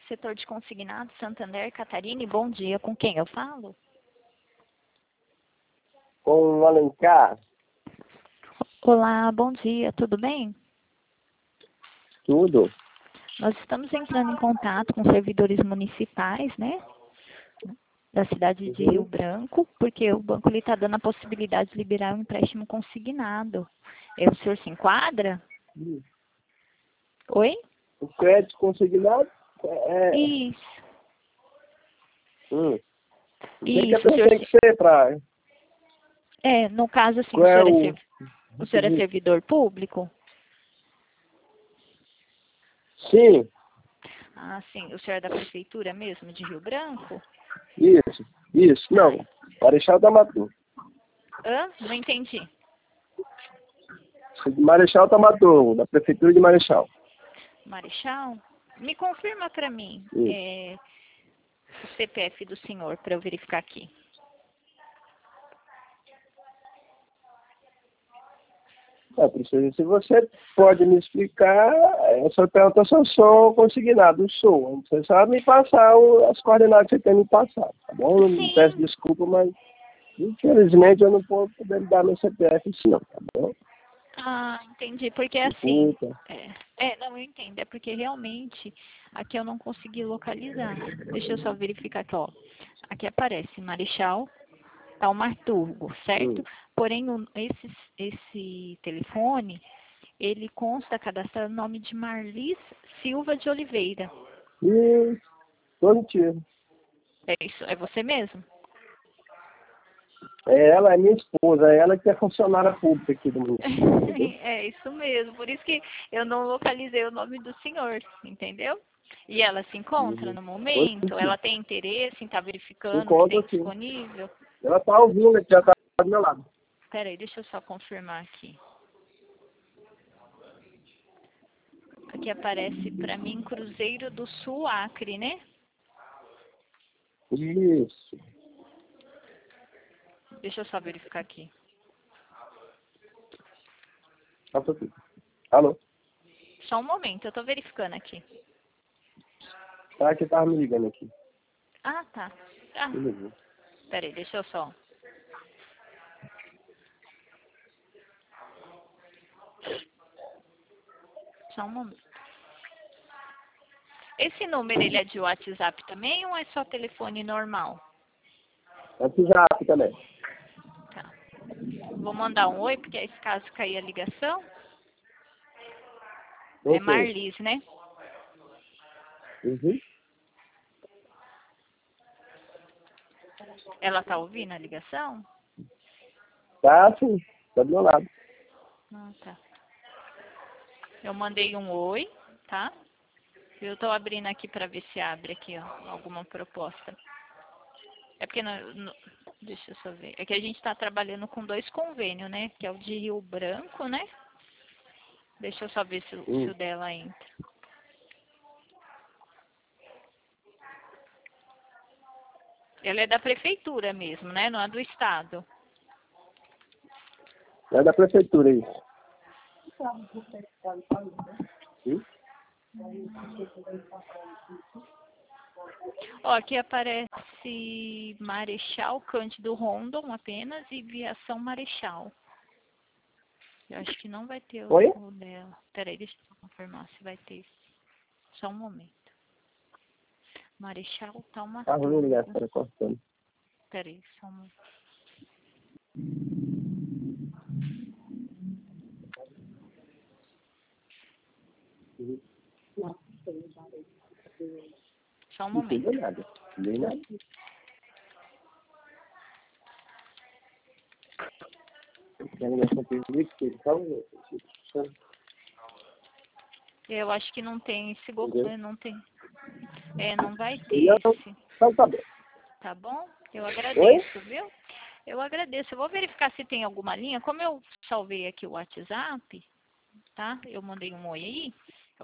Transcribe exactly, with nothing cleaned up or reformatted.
setor de consignado, Santander, Catarina. Bom dia, com quem eu falo? Com o Alencar. Olá, bom dia, tudo bem? Tudo. Nós estamos entrando em contato com servidores municipais, né? Da cidade de Uhum. Rio Branco, porque o banco está dando a possibilidade de liberar um empréstimo consignado. É, o senhor se enquadra? Hum. Oi? O crédito consignado é... Isso. Hum. O que, que a Isso, o pessoa senhor tem se... que ser para... É, no caso, assim, Qual o é senhor é, o... serv... o senhor é servidor público? Sim, Ah, sim. O senhor é da prefeitura mesmo, de Rio Branco? isso, isso. Tá. Não, Marechal Tamatão. Hã? Não entendi. Marechal Tamatão, da prefeitura de Marechal. Marechal? Me confirma para mim Isso. é, o C P F do senhor, para eu verificar aqui. É, precisa, se você pode me explicar, é só pergunta se eu sou consignado, eu sou. Você sabe me passar o, as coordenadas que você tem me passar, tá bom? Eu me peço Sim. desculpa, mas infelizmente eu não vou poder dar meu C P F sim, não, tá bom? Ah, entendi. Porque assim... Desculpa. É, é, não, eu entendo. É porque realmente aqui eu não consegui localizar. Deixa eu só verificar aqui, ó. Aqui aparece Marechal Taumarturgo, certo? Hum. Porém, o- esse, esse telefone, ele consta cadastrado o nome de Marlis Silva de Oliveira. E positivo. É isso? É você mesmo? É ela, é minha esposa, é ela que é funcionária pública aqui do município, entendeu? É isso mesmo. Por isso que eu não localizei o nome do senhor, entendeu? E ela se encontra Uhum. no momento? Positivo. Ela tem interesse em estar verificando o que Encontro tem sim. disponível? Ela tá ouvindo aqui, já tá do meu lado. Peraí, deixa eu só confirmar aqui. Aqui aparece para mim Cruzeiro do Sul, Acre, né? Isso. Deixa eu só verificar aqui. Tá por aqui. Alô? Só um momento, eu tô verificando aqui. Tá que tava me ligando aqui. Ah, tá. Ah, Me ligou. peraí, deixa eu só. Só um momento. Esse número, ele é de WhatsApp também ou é só telefone normal? WhatsApp também. Tá. Vou mandar um oi, porque esse caso cair a ligação. É Ok. Marlis, né? Uhum. Ela tá ouvindo a ligação? Tá sim, tá do meu lado. Ah, tá. Eu mandei um oi, tá? Eu tô abrindo aqui para ver se abre aqui, ó, alguma proposta. É porque, não, não- deixa eu só ver. É que a gente está trabalhando com dois convênios, né? Que é o de Rio Branco, né? Deixa eu só ver se, o- se Hum. o dela entra. Ela é da prefeitura mesmo, né? Não é do estado. É da prefeitura isso. Hum? Ó, aqui aparece Marechal Cândido Rondon apenas e Viação Marechal. Eu acho que não vai ter o, Oi? o dela. Peraí, deixa eu só confirmar se vai ter. Só um momento. Marechal Tá ruim ligar, Taumaturgo. tá cortando. Peraí, só um momento. Uhum. Só um Não entendeu momento. nada. Nem nada. Tem ligação pública, então, Eu acho que não tem esse go... entendeu? eh, não tem. É, não vai ter Não, esse. então tá bom. Tá bom? Eu Oi? agradeço, viu? Eu agradeço. Eu vou verificar se tem alguma linha. Como eu salvei aqui o WhatsApp, tá? Eu mandei um oi aí.